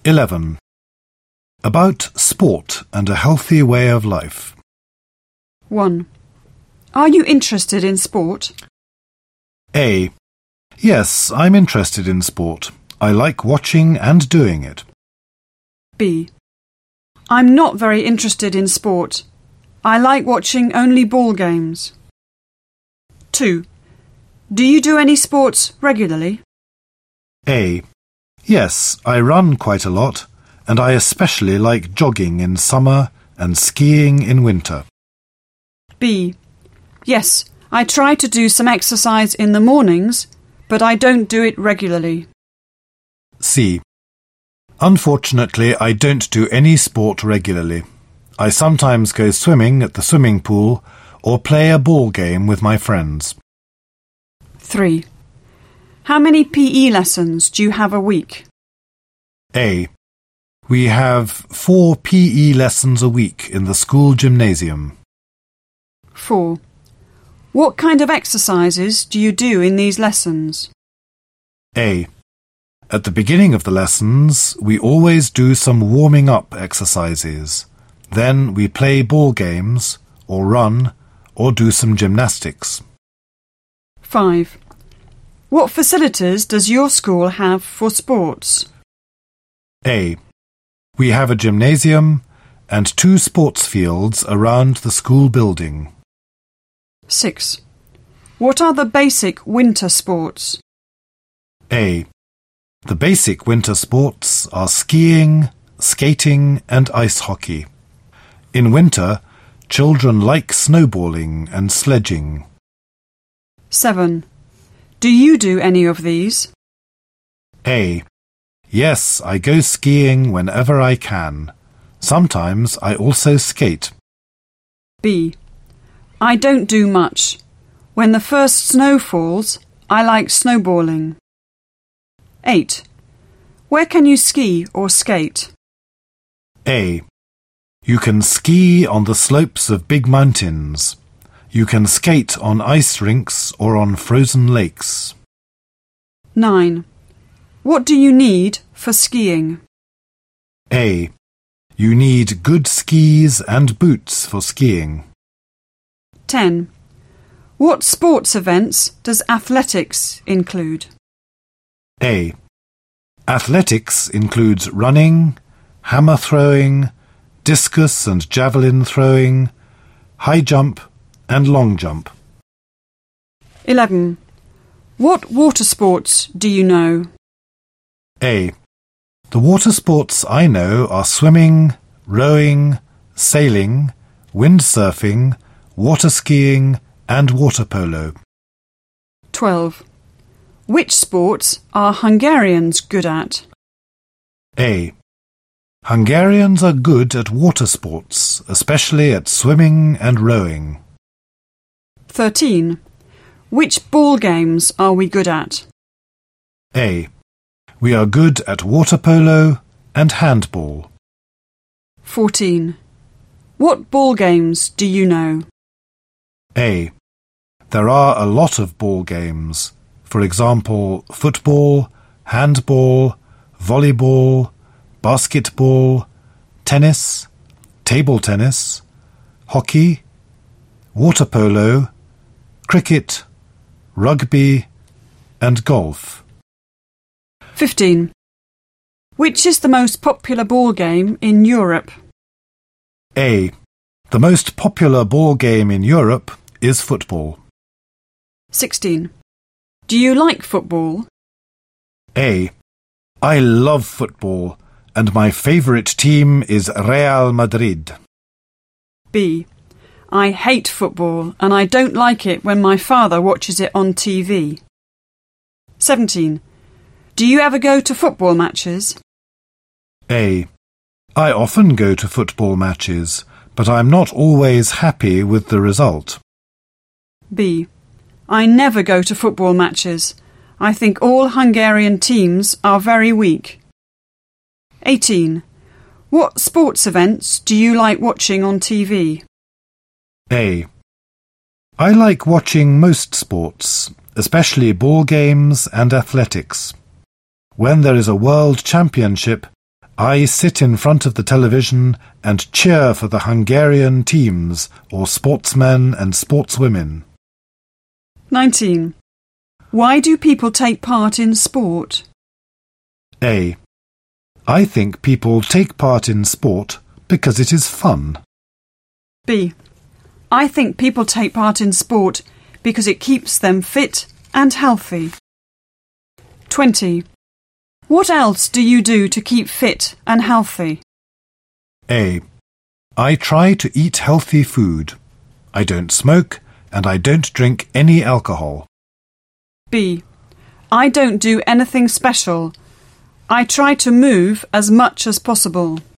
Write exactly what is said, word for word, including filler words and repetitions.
eleven. About sport and a healthy way of life. one. Are you interested in sport? A. Yes, I'm interested in sport. I like watching and doing it. B. I'm not very interested in sport. I like watching only ball games. two. Do you do any sports regularly? A. Yes, I run quite a lot, and I especially like jogging in summer and skiing in winter. B. Yes, I try to do some exercise in the mornings, but I don't do it regularly. C. Unfortunately, I don't do any sport regularly. I sometimes go swimming at the swimming pool or play a ball game with my friends. three. How many P E lessons do you have a week? A. We have four P E lessons a week in the school gymnasium. four. What kind of exercises do you do in these lessons? A. At the beginning of the lessons, we always do some warming up exercises. Then we play ball games, or run, or do some gymnastics. five. What facilities does your school have for sports? A. We have a gymnasium and two sports fields around the school building. six. What are the basic winter sports? A. The basic winter sports are skiing, skating and ice hockey. In winter, children like snowballing and sledging. seven. Do you do any of these? A. Yes, I go skiing whenever I can. Sometimes I also skate. B. I don't do much. When the first snow falls, I like snowballing. eight. Where can you ski or skate? A. You can ski on the slopes of big mountains. You can skate on ice rinks or on frozen lakes. nine. What do you need for skiing? A. You need good skis and boots for skiing. ten. What sports events does athletics include? A. Athletics includes running, hammer throwing, discus and javelin throwing, high jump and long jump. eleven. What water sports do you know? A. The water sports I know are swimming, rowing, sailing, windsurfing, water skiing and water polo. twelve. Which sports are Hungarians good at? A. Hungarians are good at water sports, especially at swimming and rowing. thirteen. Which ball games are we good at? A. We are good at water polo and handball. fourteen. What ball games do you know? A. There are a lot of ball games. For example, football, handball, volleyball, basketball, tennis, table tennis, hockey, water polo, cricket, rugby and golf. fifteen. Which is the most popular ball game in Europe? A. The most popular ball game in Europe is football. sixteen. Do you like football? A. I love football and my favourite team is Real Madrid. B. I hate football and I don't like it when my father watches it on T V. seventeen. Do you ever go to football matches? A. I often go to football matches, but I'm not always happy with the result. B. I never go to football matches. I think all Hungarian teams are very weak. eighteen. What sports events do you like watching on T V? A. I like watching most sports, especially ball games and athletics. When there is a world championship, I sit in front of the television and cheer for the Hungarian teams or sportsmen and sportswomen. nineteen. Why do people take part in sport? A. I think people take part in sport because it is fun. B. I think people take part in sport because it keeps them fit and healthy. twenty. What else do you do to keep fit and healthy? A. I try to eat healthy food. I don't smoke and I don't drink any alcohol. B. I don't do anything special. I try to move as much as possible.